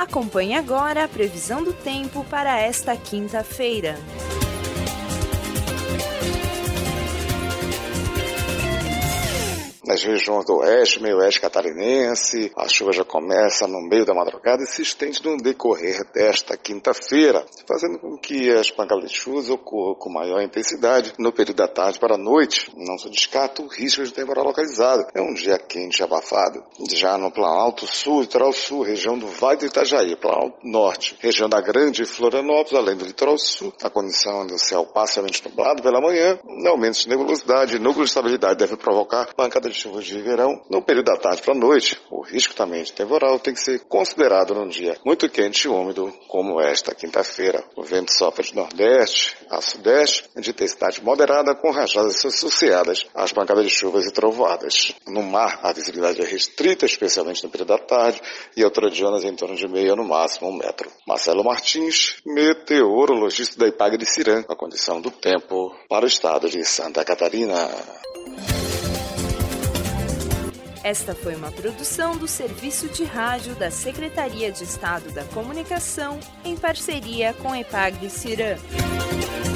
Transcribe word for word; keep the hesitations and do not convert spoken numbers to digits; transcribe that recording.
Acompanhe agora a previsão do tempo para esta quinta-feira. Nas regiões do oeste, meio oeste catarinense, a chuva já começa no meio da madrugada e se estende no decorrer desta quinta-feira, fazendo com que as pancadas de chuva ocorram com maior intensidade no período da tarde para a noite. Não se descarta o risco de temporal localizado. É um dia quente e abafado. Já no Planalto Sul, Litoral Sul, região do Vale do Itajaí, Planalto Norte, região da Grande Florianópolis, além do Litoral Sul, a condição do céu parcialmente nublado pela manhã, aumento de nebulosidade e núcleo de estabilidade deve provocar pancadas de chuvas de verão no período da tarde para a noite. O risco também de temporal tem que ser considerado num dia muito quente e úmido como esta quinta-feira. O vento sopra de nordeste a sudeste, de intensidade moderada, com rajadas associadas às pancadas de chuvas e trovoadas. No mar, a visibilidade é restrita, especialmente no período da tarde, e altura de ondas em torno de meia, no máximo um metro. Marcelo Martins, meteorologista da IPAGRE de Cirã, a condição do tempo para o estado de Santa Catarina. Esta foi uma produção do Serviço de Rádio da Secretaria de Estado da Comunicação, em parceria com a IPAGRE Cirã.